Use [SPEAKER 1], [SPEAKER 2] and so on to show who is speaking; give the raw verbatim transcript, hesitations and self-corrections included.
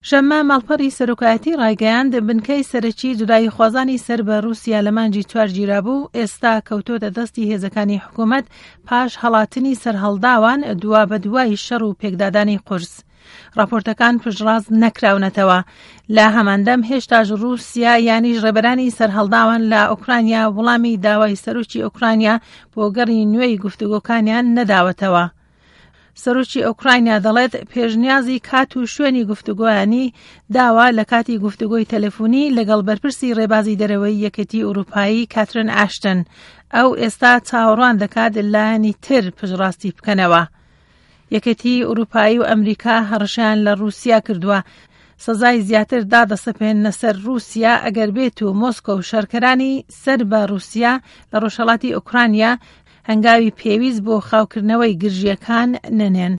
[SPEAKER 1] شەممە ماڵپەڕی سەرۆکایەتی ڕایگەیاند بنکەی سەرەکی جودایی خوازانی سەر بە رووسیا لە مانگی چوار گیرابوو ئێستا کەوتۆتە دەستی هێزەکانی حکوومەت پاش هەڵاتنی سەرهەڵداوان دوا بە دوای شەڕ و پێکدادانی قورس. راپۆرتەکان پشتڕاست نەکراونەتەوە. لە هەماندەم هێشتاش رووسیا یانیش ڕێبەرانی سەرهەڵداوان لە ئوکرانیا وەڵامی داوای سەرۆکی ئوکرانیا بۆ گەڕی نوێی گفتوگۆکانیان نەداوەتەوە. سەرۆکی ئوکرانیا دەڵێت پێشنیازی کات و شوێنی گفتوگۆیانی داوا لە کاتی گفتوگۆی تەلەفۆنی لەگەڵ بەرپرسی ڕێبازی دەرەوەی یەکێتی ئوروپایی کاترین ئاشتن. ئەو ئێستا چاوەڕوان دەکات لایەنی تر پشتڕاستی بکەنەوە. یەکێتی ئوروپایی و ئەمریکا هەڕەشیان لە رووسیا کردووە سزای زیاتر دادەسەپێنە سەر رووسیا ئەگەر بێت و مۆسکۆ و شەڕکەرانی سەر بە رووسیا لە ڕۆژهەڵاتی ئوکرانیا هەنگاوی پێویست بۆ خاوکردنەوەی گرژیەکان نەنێن.